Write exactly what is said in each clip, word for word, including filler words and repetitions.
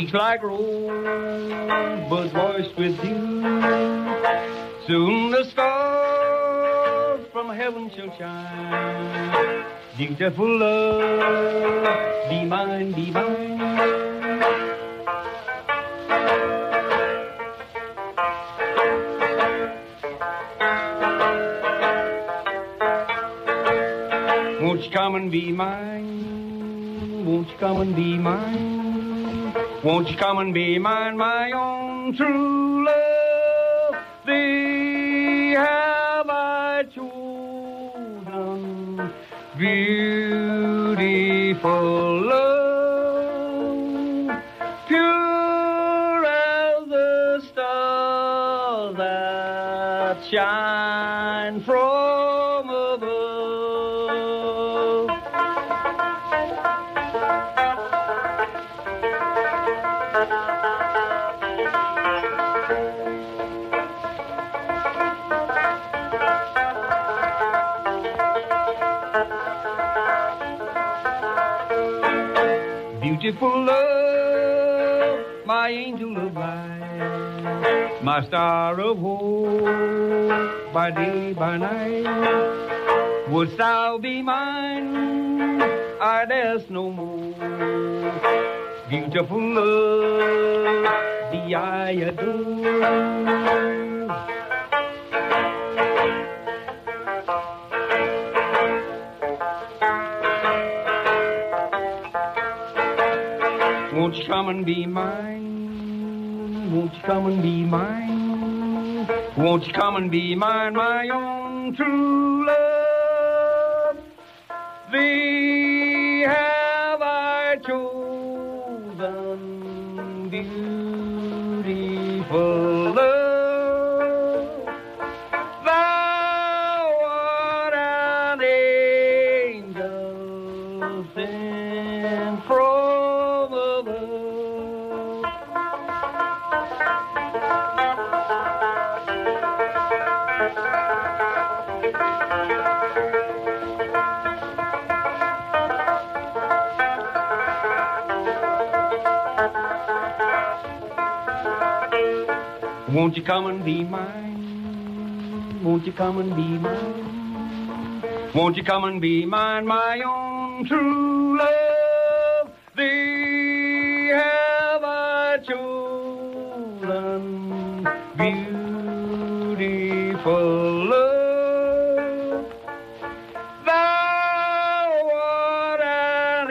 cheeks like rosebuds moist with dew. Soon the stars from heaven shall shine. Beautiful love, be mine, be mine. Won't you come and be mine? Won't you come and be mine? Won't you come and be mine, my own true love? Thee have I chosen, beautiful love, pure as the stars that shine from above. Beautiful love, my angel of light, my star of hope, by day, by night. Wouldst thou be mine, I'd ask no more. Beautiful love, thee I adore. Won't you come and be mine? Won't you come and be mine? Won't you come and be mine, my own true love? Thee have I chosen, beautiful love. Thou art an angel sent from above. Won't you come and be mine? Won't you come and be mine? Won't you come and be mine, my own true love? Thee have I chosen, beautiful love. Thou art an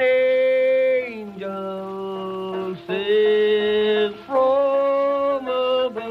angel sent from above.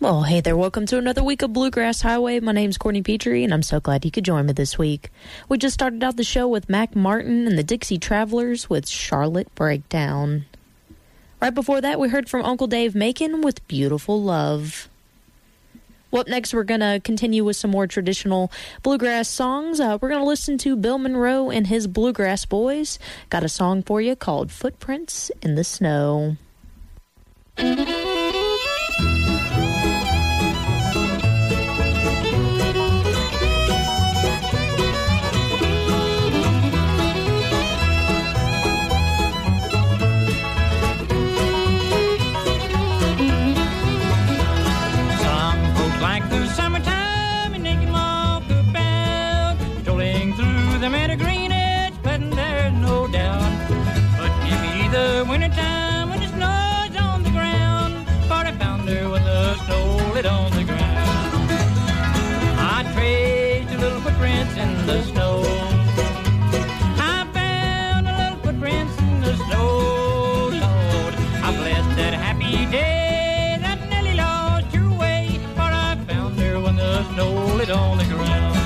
Well, hey there. Welcome to another week of Bluegrass Highway. My name's Courtney Petrie, and I'm so glad you could join me this week. We just started out the show with Mac Martin and the Dixie Travelers with Charlotte Breakdown. Right before that, we heard from Uncle Dave Macon with Beautiful Love. Well, up next, we're going to continue with some more traditional bluegrass songs. Uh, we're going to listen to Bill Monroe and his Bluegrass Boys. Got a song for you called Footprints in the Snow. Like the summertime, and they can walk about, strolling through the meadow green edge, but there's no doubt. But give me the wintertime when the snow's on the ground, for I found her when the snow lit on the ground. I traced your little footprints in the snow. I found a little footprints in the snow, Lord. I blessed that happy day. Snow lit on the ground.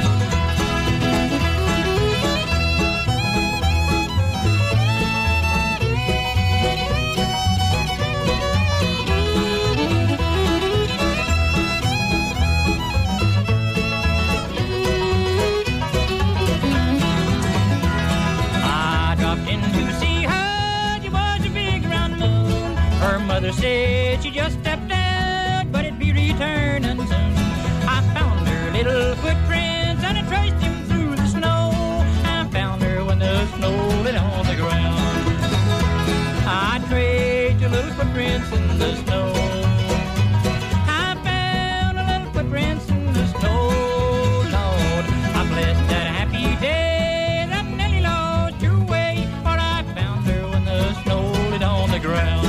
I dropped in to see her. She was a big round moon. Her mother said she just stepped out, but it'd be returning soon. I found her little footprints and I traced them through the snow. I found her when the snow lit on the ground. I traced her little footprints in the snow. I found her little footprints in the snow, Lord. I blessed that happy day that Nellie lost her way, for I found her when the snow lit on the ground.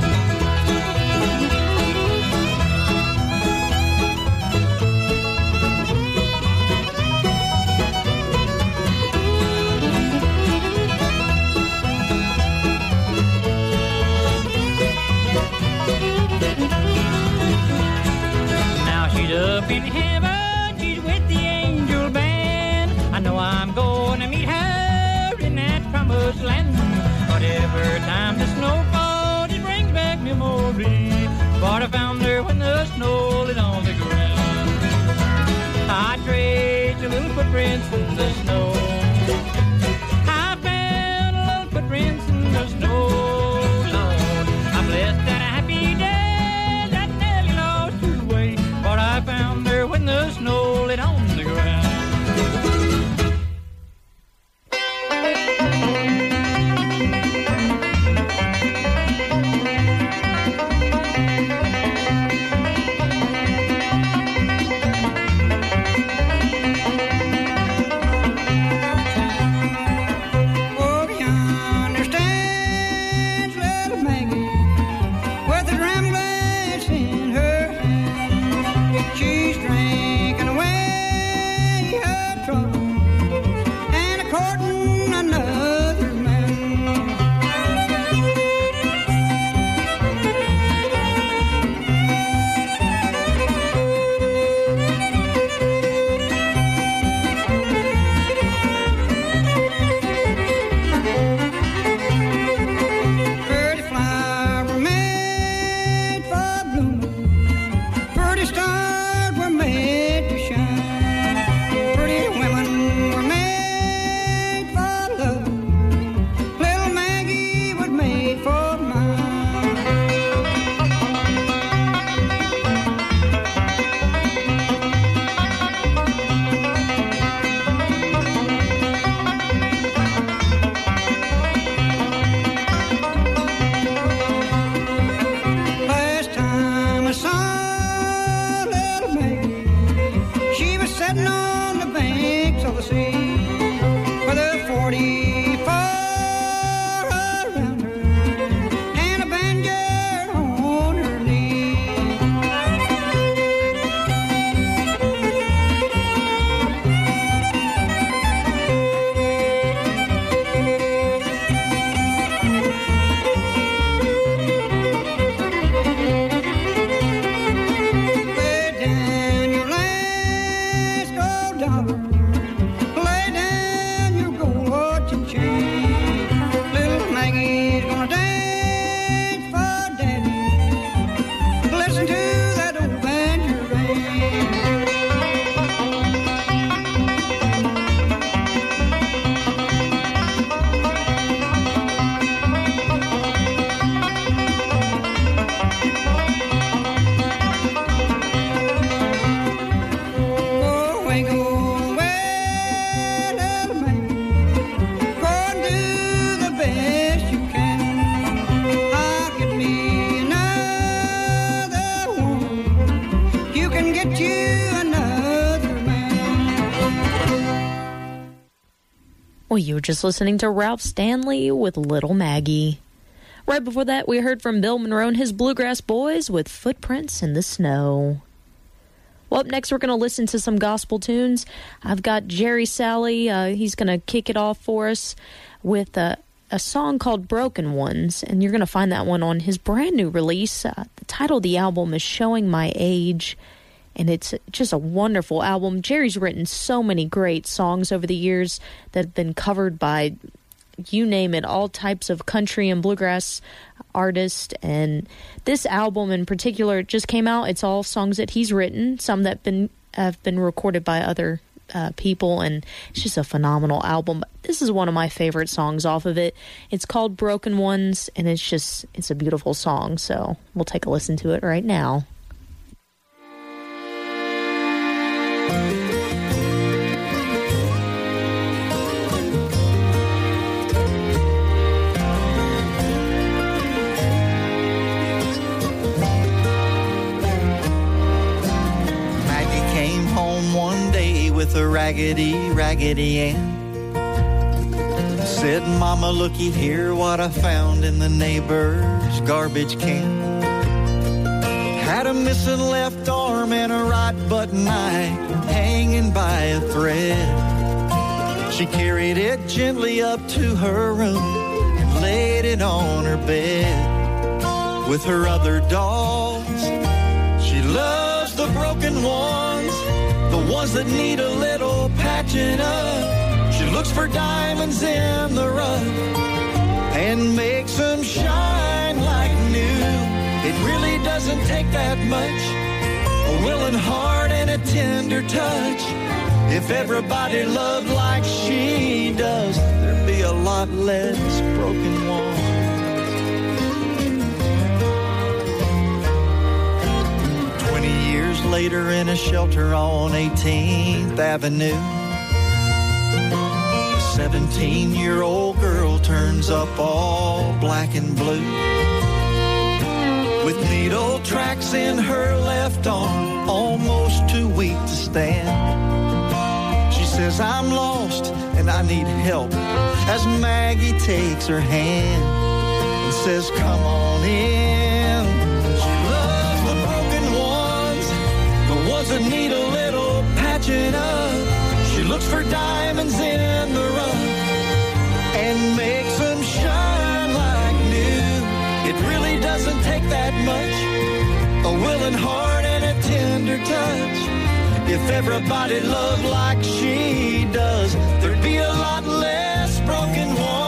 Up in heaven, she's with the angel band. I know I'm going to meet her in that promised land. Whatever time the snow falls, it brings back memories. But I found her when the snow lit on the ground. I traced her little footprints in the snow. I found her little footprints in the snow, Lord. I blessed that happy day that Nellie lost her way. But I found her when the snow lit on the ground. Well, you were just listening to Ralph Stanley with Little Maggie. Right before that, we heard from Bill Monroe and his Bluegrass Boys with Footprints in the Snow. Well, up next, we're going to listen to some gospel tunes. I've got Jerry Salley. Uh, he's going to kick it off for us with a, a song called Broken Ones, and you're going to find that one on his brand new release. Uh, the title of the album is Showing My Age, and it's just a wonderful album. Jerry's written so many great songs over the years that have been covered by, you name it, all types of country and bluegrass artists. And this album in particular just came out. It's all songs that he's written, some that been have been recorded by other uh, people, and it's just a phenomenal album. This is one of my favorite songs off of it. It's called Broken Ones, and it's just it's a beautiful song. So we'll take a listen to it right now. With a raggedy, raggedy Ann, said, Mama, looky here what I found in the neighbor's garbage can. Had a missing left arm and a right button eye hanging by a thread. She carried it gently up to her room and laid it on her bed. With her other dolls, she loves the broken ones, the ones that need a little patching up. She looks for diamonds in the rough and makes them shine like new. It really doesn't take that much, a willing heart and a tender touch. If everybody loved like she does, there'd be a lot less broken ones. Later in a shelter on eighteenth Avenue, a seventeen-year-old girl turns up all black and blue, with needle tracks in her left arm, almost too weak to stand. She says, I'm lost and I need help, as Maggie takes her hand and says, come on in. That need a little patching up. She looks for diamonds in the rough and makes them shine like new. It really doesn't take that much, a willing heart and a tender touch. If everybody loved like she does, there'd be a lot less broken ones.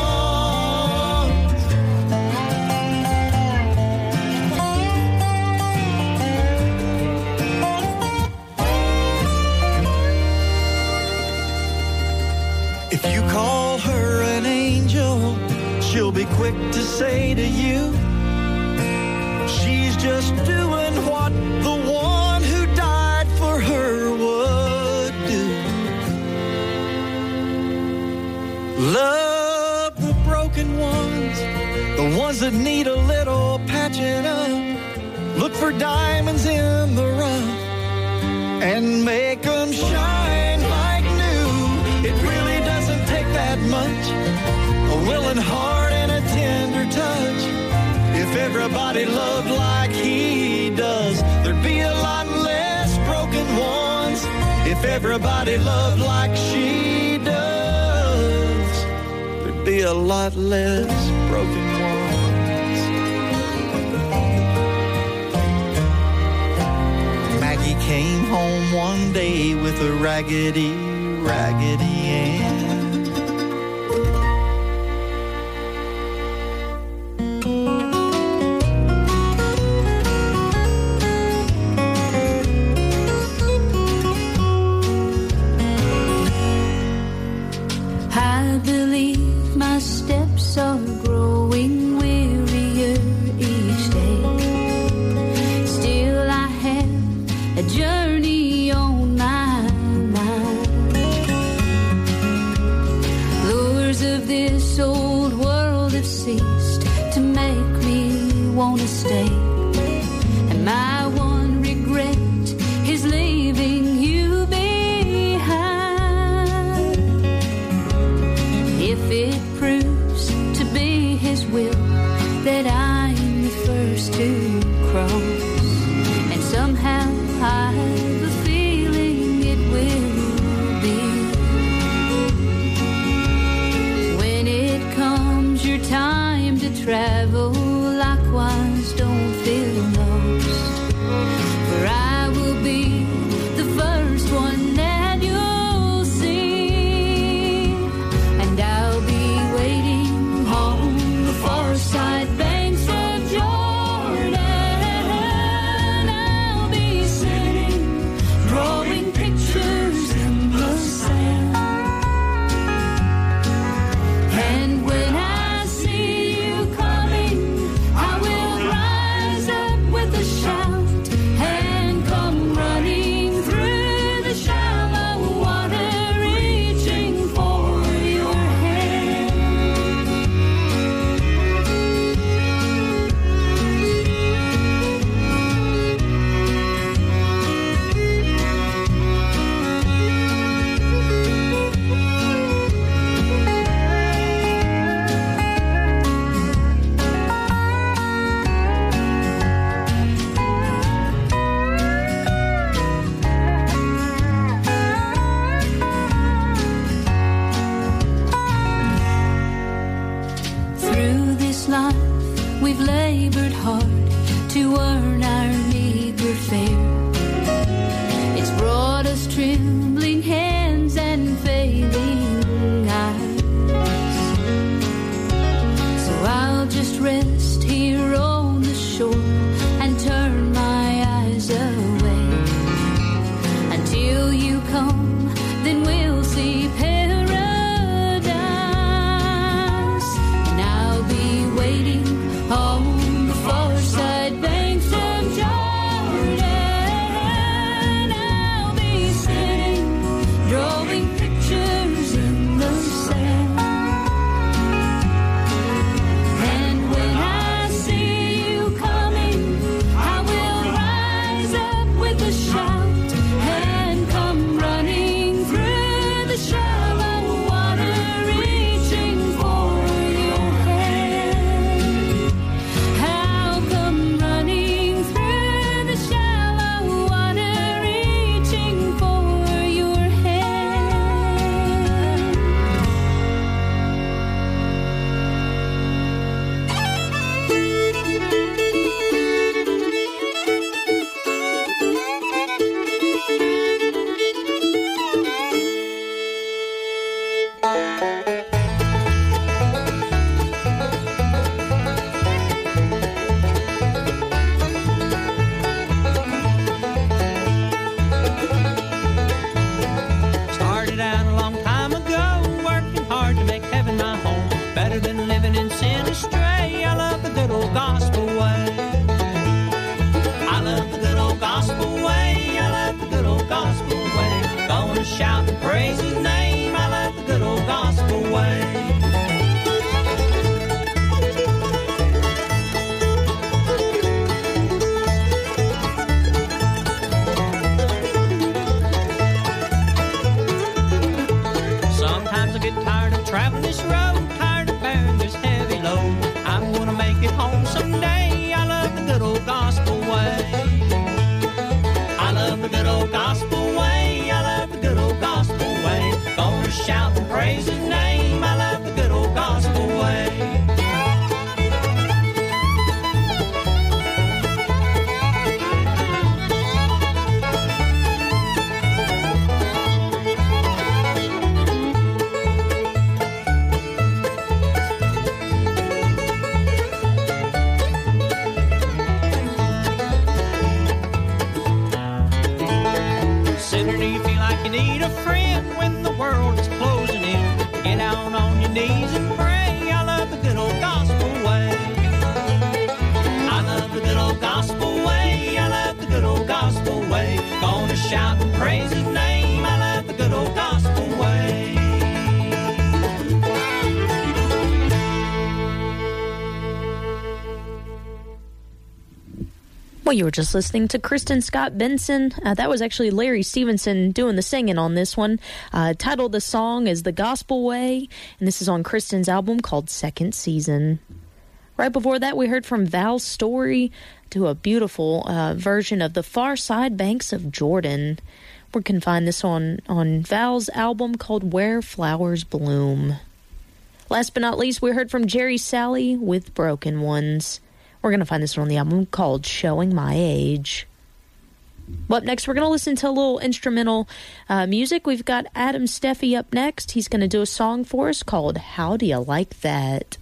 If you call her an angel, she'll be quick to say to you, she's just doing what the one who died for her would do. Love the broken ones, the ones that need a little patching up. Look for diamonds in the rough and make them shine like new. It really doesn't take that much, a willing heart and a tender touch. If everybody loved like he does, there'd be a lot less broken ones. If everybody loved like she does, there'd be a lot less broken ones. Maggie came home one day with a raggedy, raggedy Ann. I believe my steps are growing wearier each day. Still I have a journey on my mind. Lures of this old world have ceased to make me want to stay. And my one regret is leaving you behind. get tired of traveling this road, tired of bearing this heavy load. I'm gonna make it home someday. I love the good old gospel way. I love the good old gospel way. I love the good old gospel way. Gonna shout and praise his name. I love the good old gospel way. Need a friend when the world is closing in. Get down on your knees and pray. I love the good old gospel way. I love the good old gospel way. I love the good old gospel way. Gonna shout and praise his name. I love the good old gospel way. Well, you were just listening to Kristen Scott Benson. Uh, that was actually Larry Stevenson doing the singing on this one. Uh, titled the song is The Gospel Way, and this is on Kristen's album called Second Season. Right before that, we heard from Val's Story to a beautiful uh, version of The Far Side Banks of Jordan. We can find this on, on Val's album called Where Flowers Bloom. Last but not least, we heard from Jerry Salley with Broken Ones. We're going to find this one on the album called Showing My Age. Well, up next, we're going to listen to a little instrumental uh, music. We've got Adam Steffi up next. He's going to do a song for us called How Do You Like That?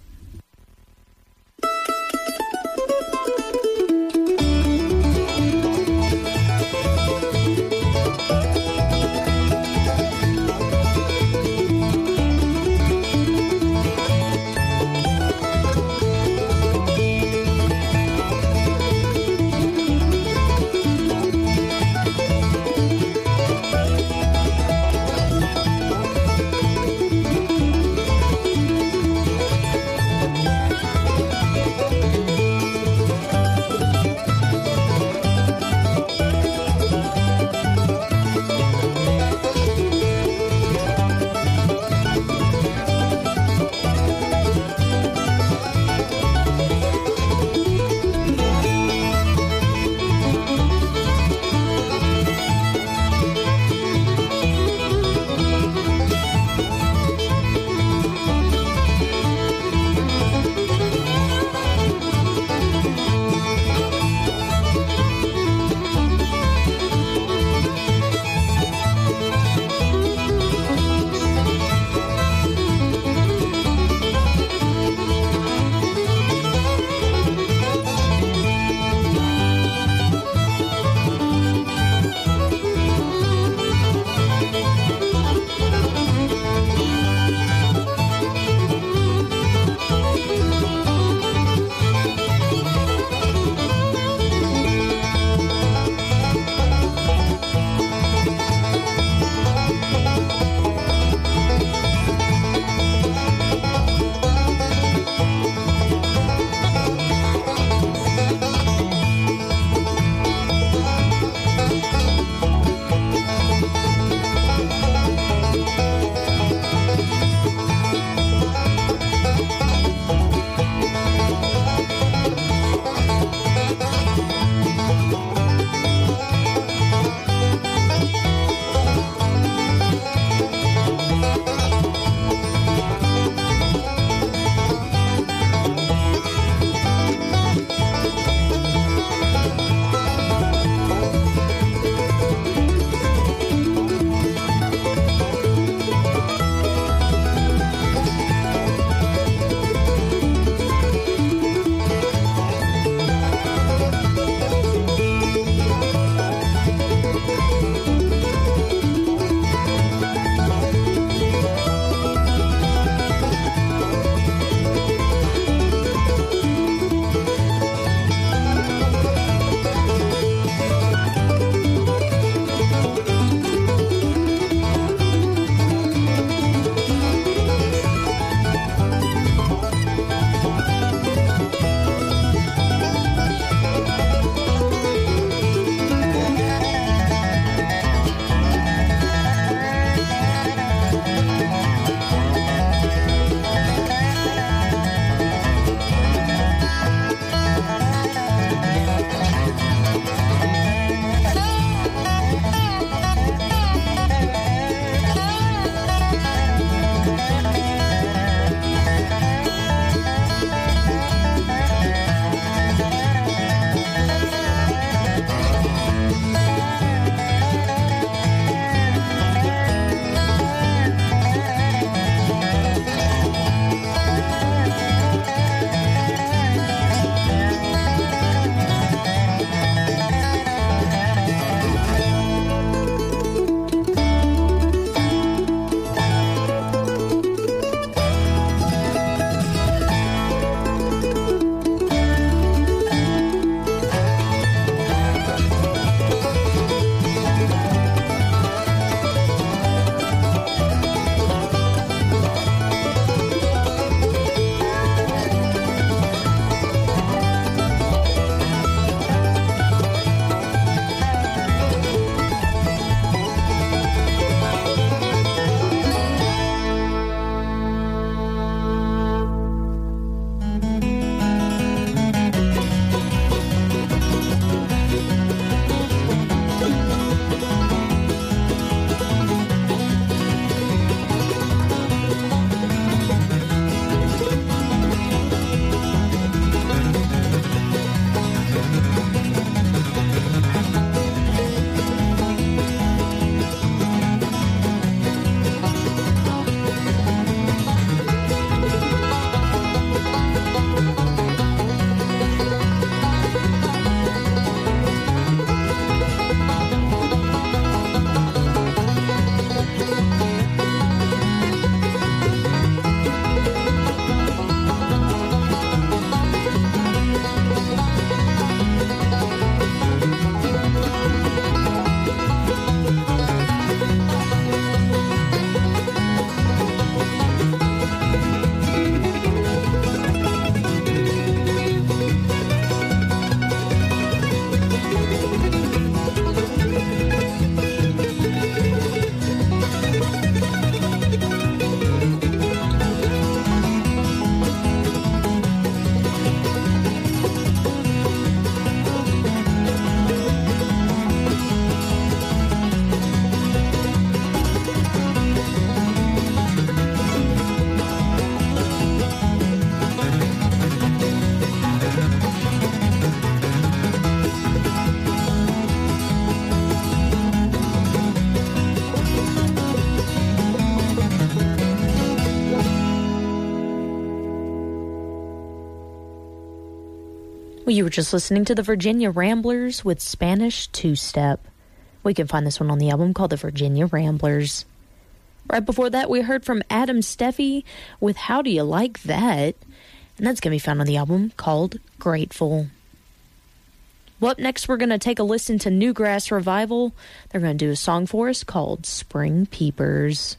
Well, you were just listening to the Virginia Ramblers with Spanish Two-Step. We can find this one on the album called the Virginia Ramblers. Right before that, we heard from Adam Steffi with How Do You Like That? And that's going to be found on the album called Grateful. Well, up next, we're going to take a listen to Newgrass Revival. They're going to do a song for us called Spring Peepers.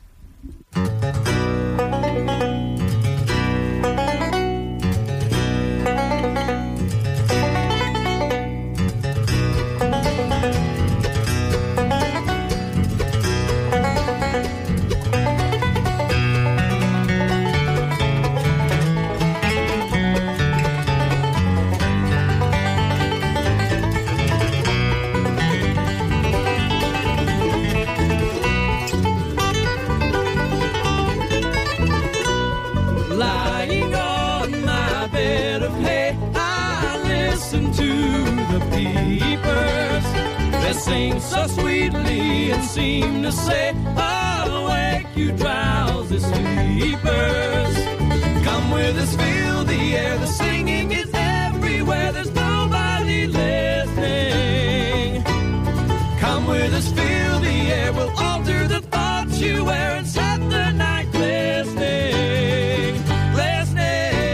Sing so sweetly and seem to say, awake you drowsy sleepers. Come with us, feel the air, the singing is everywhere, there's nobody listening. Come with us, feel the air, we'll alter the thoughts you wear and set the night glistening, glistening.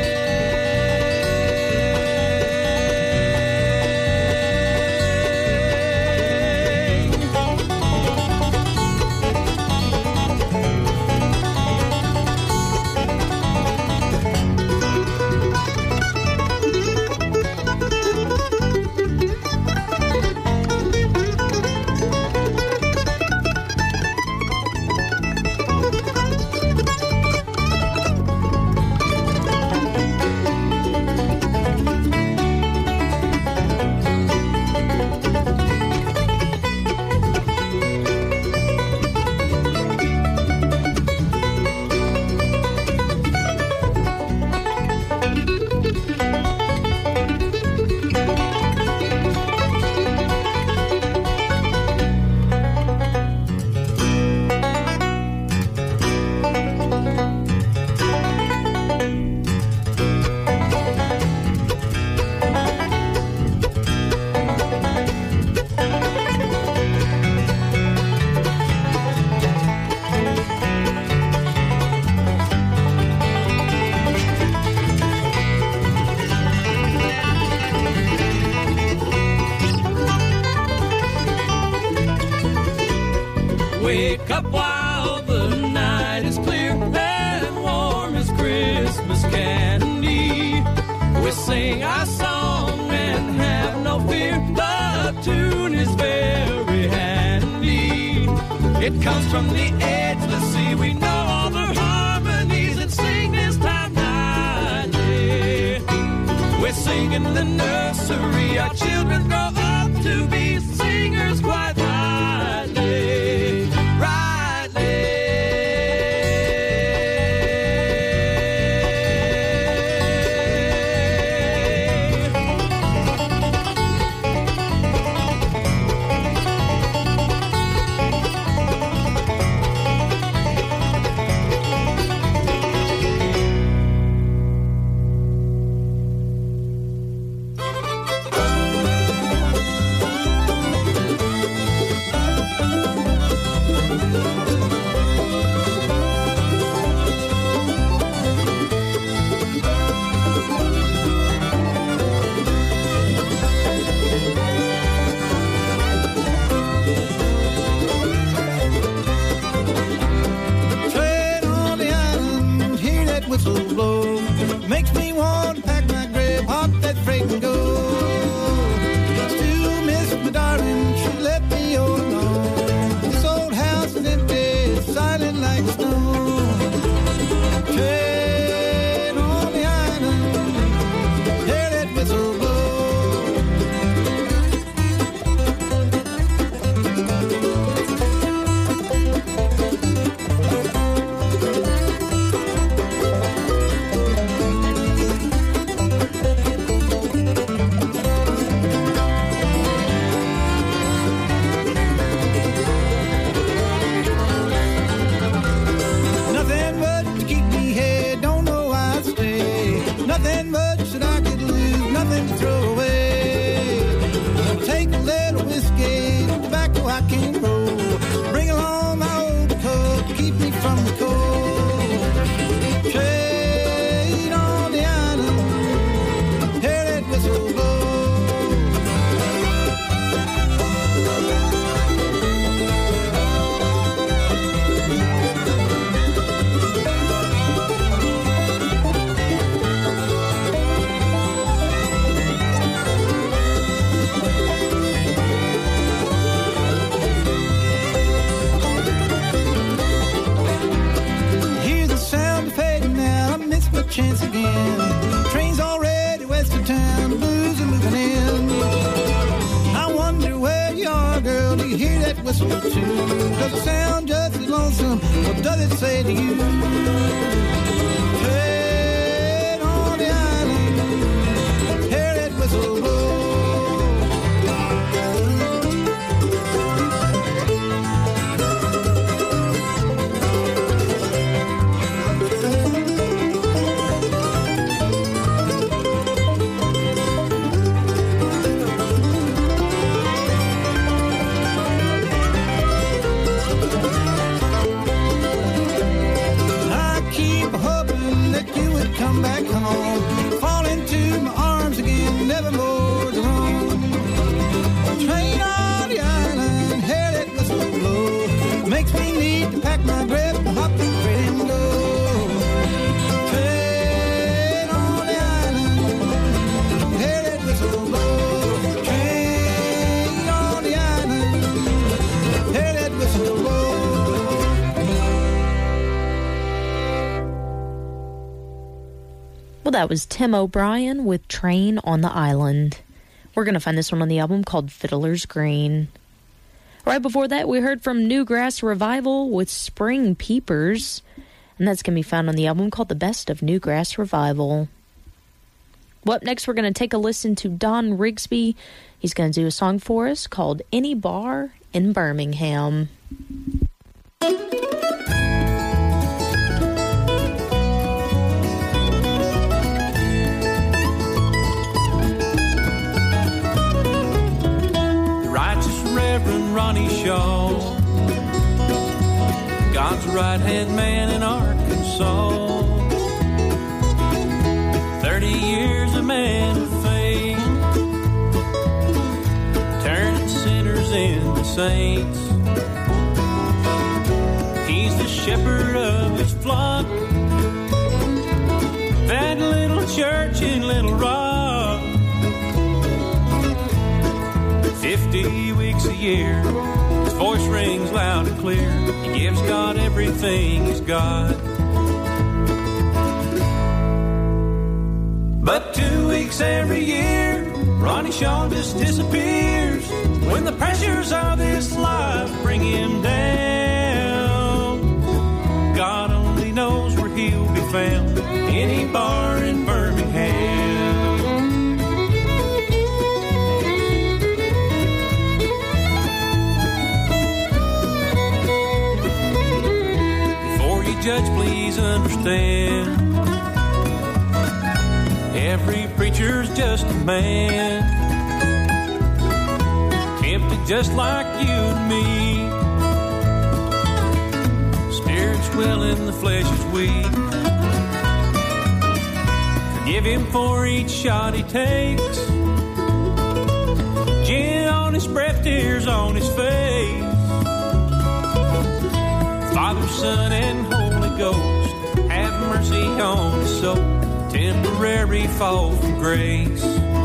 Wake up while the night is clear and warm as Christmas candy. We sing our song and have no fear. The tune is very handy. It comes from the edgeless sea. We know all the harmonies and sing this time nightly. We sing in the nursery. Our children grow up to be singers quite rightly. chance again. Train's already west of town, the blues are moving in. I wonder where you are, girl, do you hear that whistle too? Does it sound just as lonesome, or does it say to you? Hey, on the island, hear that whistle blow. Come back home, fall into my arms again, never more to roam. Train on the island, hear that whistle blow, makes me need to pack my grip, hop the crate and go. Train on the island, hear that whistle blow. Train on the island, hear that whistle blow. Well, that was Tim O'Brien with Train on the Island. We're going to find this one on the album called Fiddler's Green. Right before that, we heard from Newgrass Revival with Spring Peepers, and that's going to be found on the album called The Best of Newgrass Revival. Well, up next, we're going to take a listen to Don Rigsby. He's going to do a song for us called Any Bar in Birmingham. Reverend Ronnie Shaw, God's right-hand man in Arkansas. Thirty years a man of faith, turning sinners into saints. He's the shepherd of his flock, that little church in Little Rock. Fifty weeks a year, his voice rings loud and clear. He gives God everything he's got. But two weeks every year, Ronnie Shaw just disappears when the pressures of this life bring him down. God only knows where he'll be found, any bar in Birmingham. Judge, please understand, every preacher's just a man, tempted just like you and me. Spirit's willing, the flesh is weak. Forgive him for each shot he takes, gin on his breath, tears on his face. Father, Son, and Holy Ghost, have mercy on his soul, temporary fall from grace.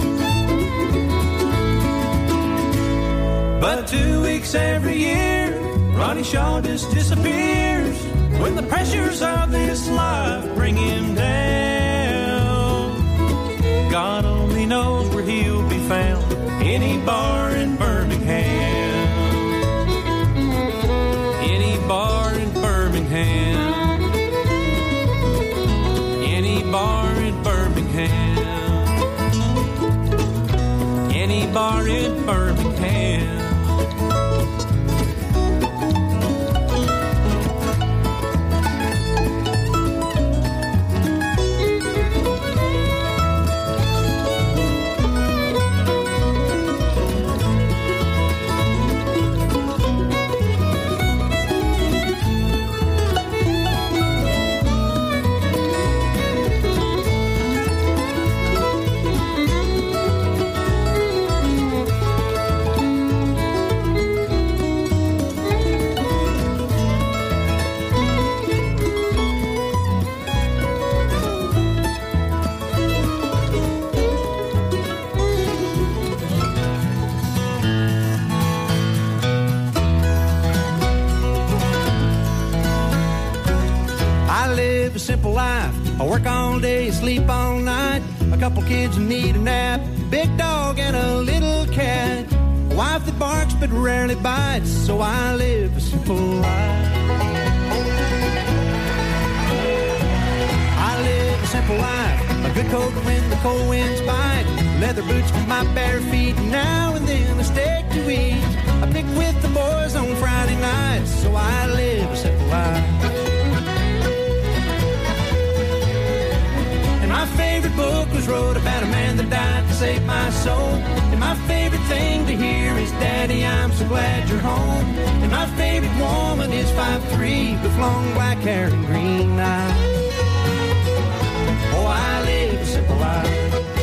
But two weeks every year, Ronnie Shaw just disappears when the pressures of this life bring him down. God only knows where he'll be found, any bar in Birmingham. Any bar in Birmingham, any bar in Birmingham, any bar in Birmingham. Simple life, I work all day, sleep all night. A couple kids need a nap. Big dog and a little cat. A wife that barks but rarely bites. So I live a simple life. I live a simple life. A good coat when the cold winds bite. Leather boots for my bare feet. Now and then a steak to eat. I pick with the boys on Friday nights. So I live a simple life. And my favorite book was wrote about a man that died to save my soul. And my favorite thing to hear is, Daddy, I'm so glad you're home. And my favorite woman is five three with long black hair and green eyes. Oh, I live a simple life.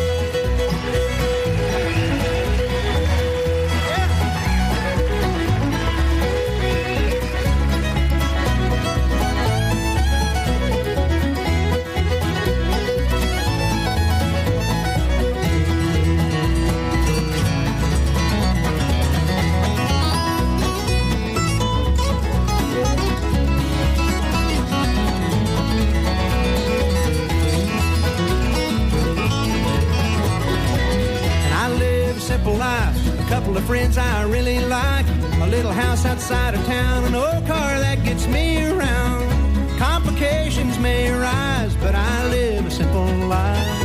Life. A couple of friends I really like. A little house outside of town. An old car that gets me around. Complications may arise, but I live a simple life.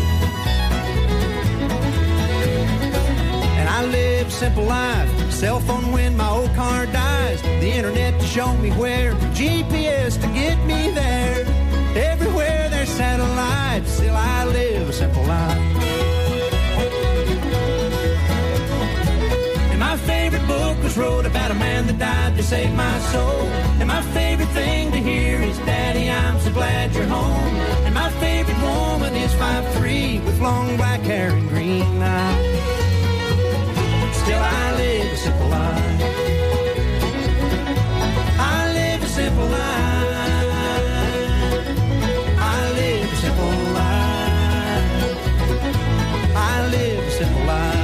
And I live a simple life. Cell phone when my old car dies. The internet to show me where. G P S to get me there. Everywhere there's satellites. Still I live a simple life. My favorite book was wrote about a man that died to save my soul. And my favorite thing to hear is, Daddy, I'm so glad you're home. And my favorite woman is five three with long black hair and green eyes. Still I live a simple life. I live a simple life. I live a simple life. I live a simple life.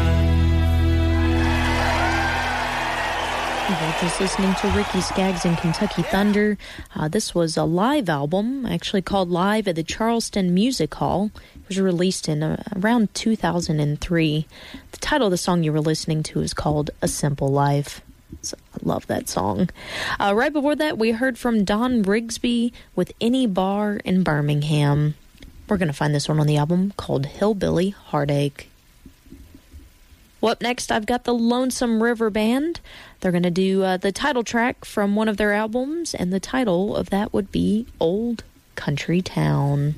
We're just listening to Ricky Skaggs and Kentucky Thunder. Uh, this was a live album, actually called Live at the Charleston Music Hall. It was released in uh, around two thousand three. The title of the song you were listening to is called A Simple Life. So I love that song. Uh, right before that, we heard from Don Rigsby with Any Bar in Birmingham. We're going to find this one on the album called Hillbilly Heartache. Well, up next, I've got the Lonesome River Band. They're going to do uh, the title track from one of their albums, and the title of that would be Old Country Town.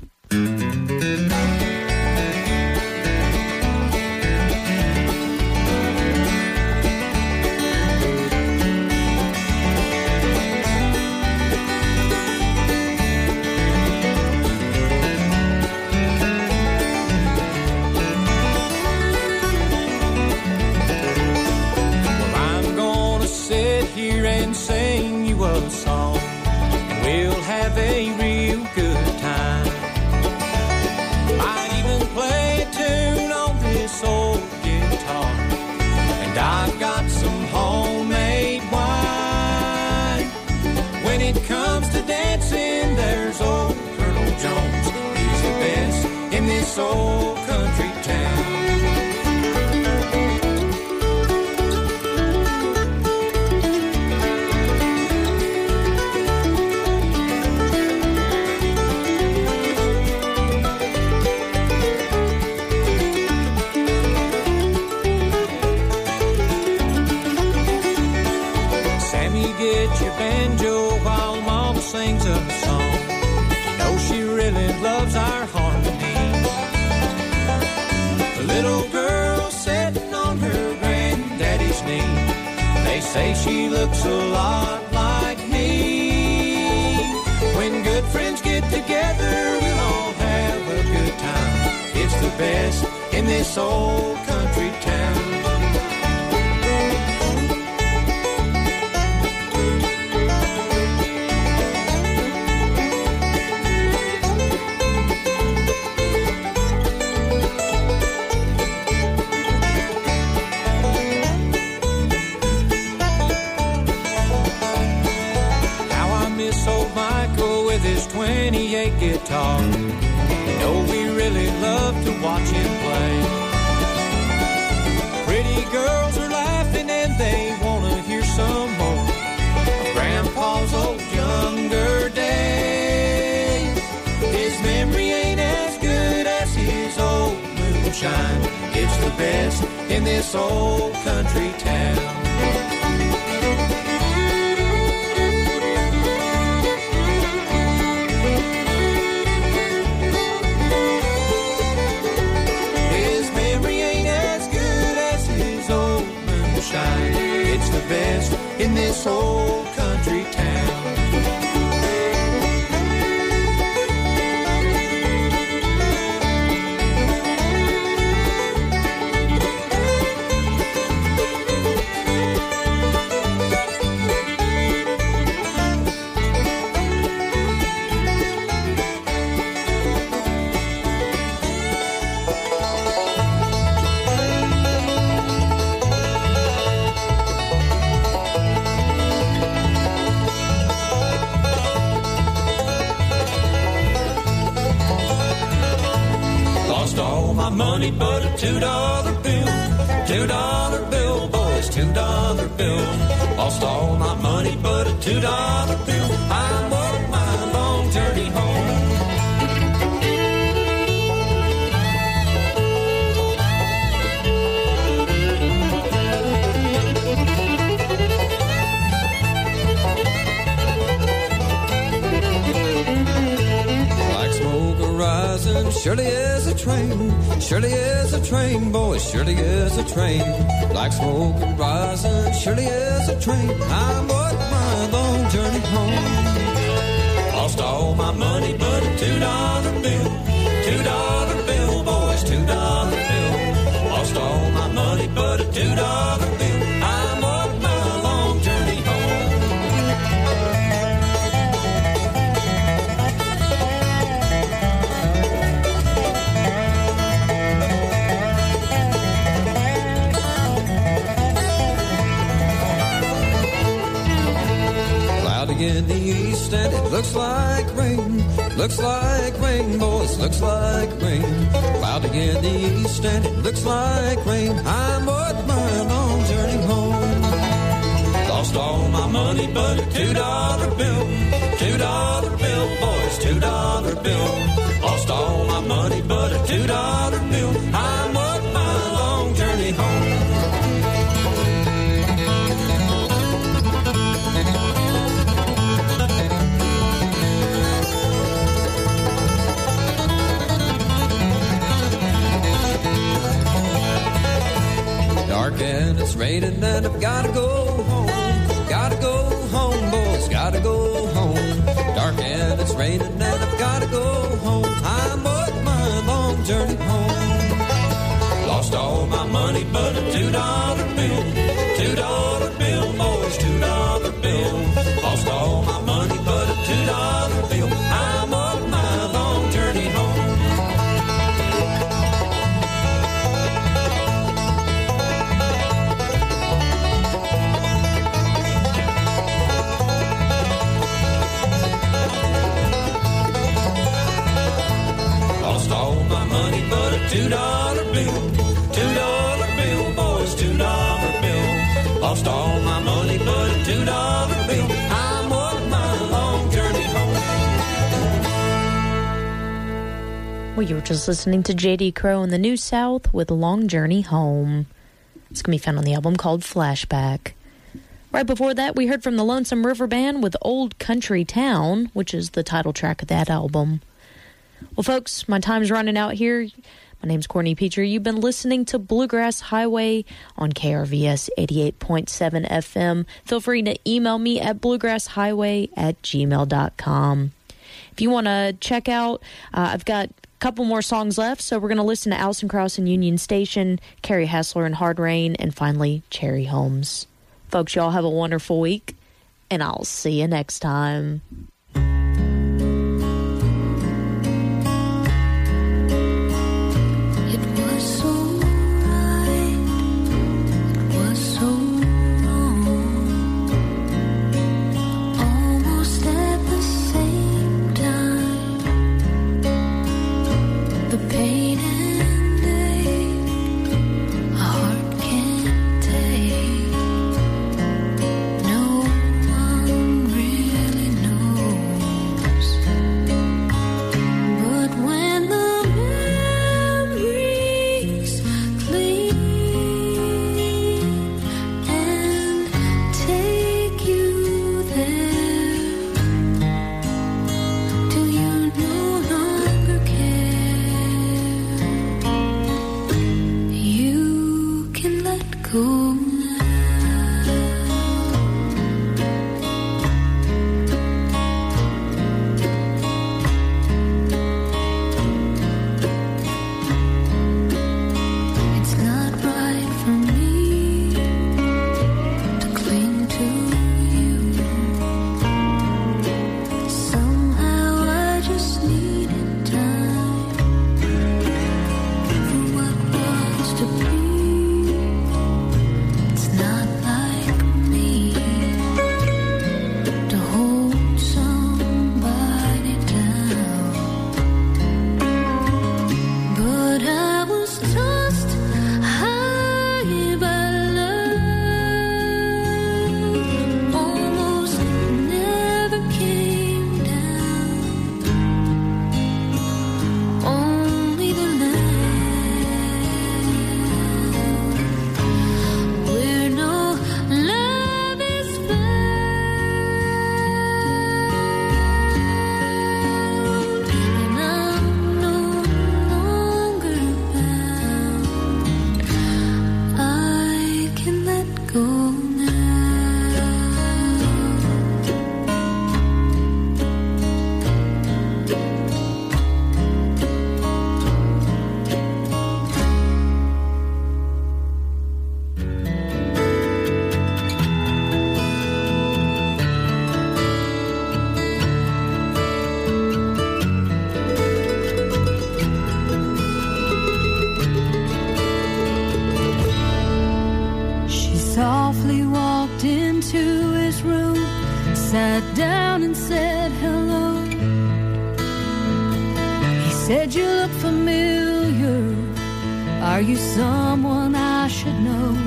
Here and sing you a song, and we'll have a real good time. Might even play a tune on this old guitar, and I've got some homemade wine. When it comes to dancing, there's old Colonel Jones. He's the best in this old country town. Banjo while Mama sings a song. You know she really loves our harmony. The little girl sitting on her granddaddy's knee. They say she looks a lot like me. When good friends get together, we'll all have a good time. It's the best in this old country town. twenty-eight guitar. watch him play. Pretty girls are laughing and they wanna hear some more of Grandpa's old younger days. His memory ain't as good as his old moonshine. It's the best in this old country town. His memory ain't as good as his old moonshine. It's the best in this old country town. Money but a two-dollar bill, two-dollar bill, boys, two-dollar bill. Lost all my money but a two-dollar bill. I'm on my long journey home. Like smoke arising, surely is a train. Surely is a train, boys, surely is a train. Like smoke rising, surely is a train. I'm on my long journey home. Lost all my money but a two-dollar bill, two-dollar bill, boys, two-dollar bill. Lost all my money but a two-dollar bill. I'm on my long journey home. In the east and it looks like rain, looks like rain, boys, looks like rain. Cloudy in the east and it looks like rain. I'm on my long journey home. Lost all my money but a two-dollar bill, two-dollar bill, boys, two-dollar bill. Lost all my money but a two-dollar bill. I'm on my long journey home. Dark and it's raining and I've gotta go home. Gotta go home, boys, gotta go home. Dark and it's raining and I've gotta go home. I'm on my long journey home. Lost all my money but a two-dollar bill, two-dollar bill, boys, two-dollar bill. Lost all my money but a two-dollar bill. I'm on my long journey home. All my money but a two-dollar bill, two-dollar bill, boys, two-dollar bill. Lost all my money but a two-dollar bill. I'm on my long journey home. Well, you were just listening to J D Crowe in the New South with Long Journey Home. It's going to be found on the album called Flashback. Right before that, we heard from the Lonesome River Band with Old Country Town, which is the title track of that album. Well, folks, my time's running out here. My name's Courtney Petrie. You've been listening to Bluegrass Highway on K R V S eighty-eight point seven F M. Feel free to email me at bluegrasshighway at gmail dot com. If you want to check out, uh, I've got a couple more songs left, so we're going to listen to Alison Krauss and Union Station, Carrie Hassler and Hard Rain, and finally, Cherry Holmes. Folks, y'all have a wonderful week, and I'll see you next time. The pain and sat down and said hello. He said, you look familiar. Are you someone I should know?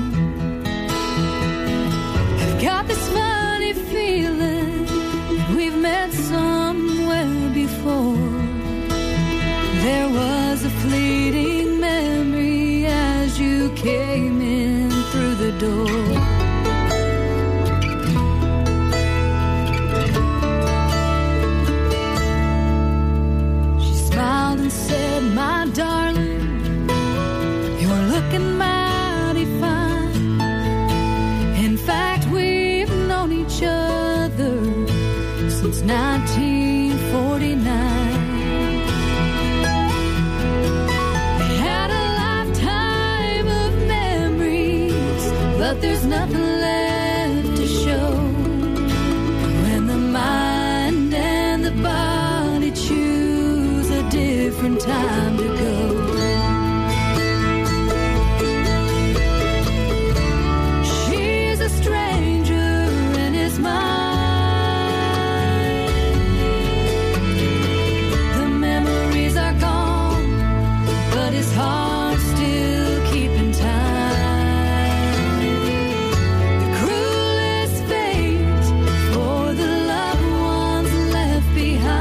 I've got this funny feeling we've met somewhere before. There was a fleeting memory as you came in through the door. She smiled and said, my darling, you're looking mighty fine. In fact, we've known each other since nineteen forty-nine. We had a lifetime of memories, but there's nothing left to show. When the mind and the body choose a different time to go. She's a stranger in his mind. His heart still keeping time. The cruelest fate for the loved ones left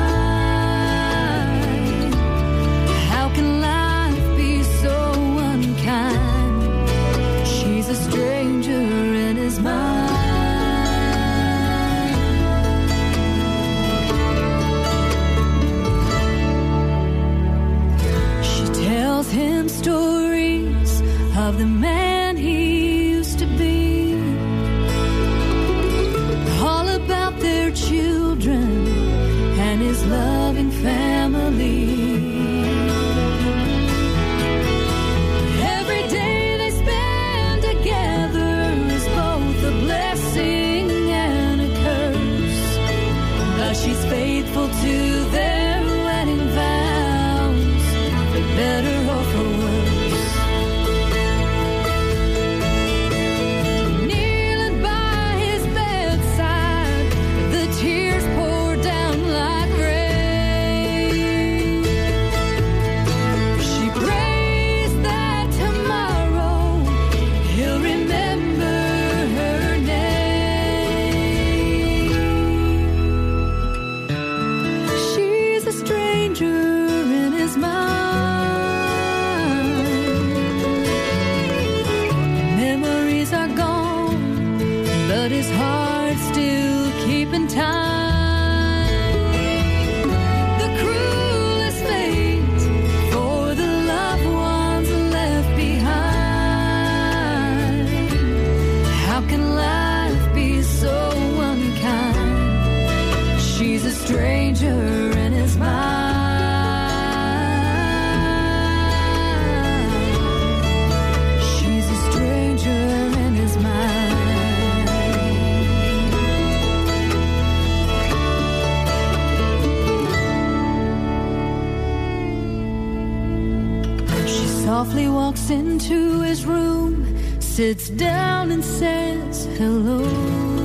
behind. How can life be so unkind? She's a stranger in his mind. Tells him stories of the man he used to be, all about their children and his loving family. Every day they spend together is both a blessing and a curse, but she's faithful to their wedding vows, for better or for worse. Kneeling by his bedside, the tears pour down like rain. She prays that tomorrow he'll remember her name. She's a stranger in his mind. Memories are gone, but his heart's still keeping time. The cruelest fate for the loved ones left behind. How can life be so unkind? She's a stranger in his mind. She's a stranger in his mind. She softly walks into his room, sits down and says hello.